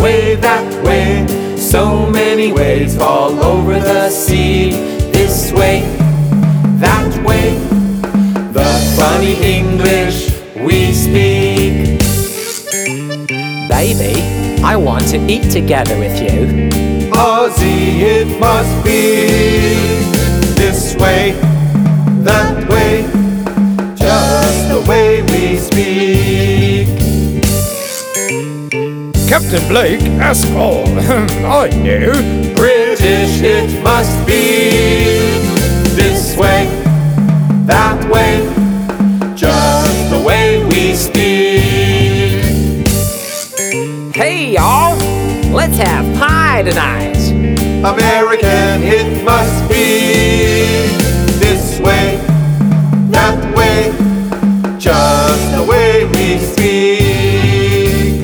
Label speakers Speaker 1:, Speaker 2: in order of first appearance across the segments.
Speaker 1: way, that way. So many waves all over the sea. This way, that way. The funny English we speak.
Speaker 2: Baby, I want to eat together with you.
Speaker 1: Aussie it must be. This way, that way. Just the way we speak.
Speaker 3: Captain Blake, ask all. I know.
Speaker 1: British it must be. This way, that way. Just the way we speak.
Speaker 2: Hey y'all, let's have pie tonight.
Speaker 1: American it must be. This way, that way. Just the way we speak.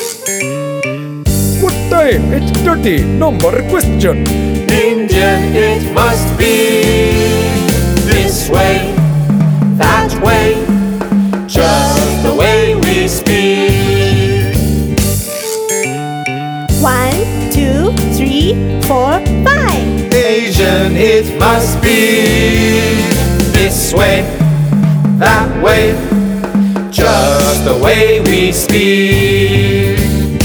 Speaker 3: What time? It's 30. No more question.
Speaker 1: Indian it must be. This way, that way. Just the way we speak.
Speaker 4: 1, 2, 3, 4, 5.
Speaker 1: Asian it must be. This way, that way. Just the way we speak.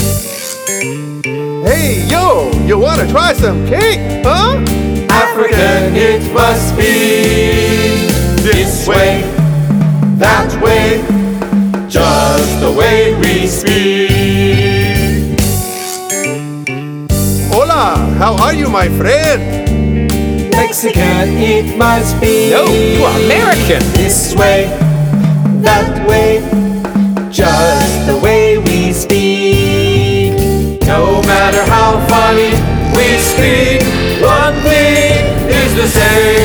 Speaker 5: Hey, yo, you wanna try some cake, huh?
Speaker 1: African it must be. This way, that way. Just the way we speak.
Speaker 5: Hola, how are you, my friend?
Speaker 1: Mexican it must be.
Speaker 3: No, you're American.
Speaker 1: This way, that way. Just the way we speak. No matter how funny we speak, one thing is the same.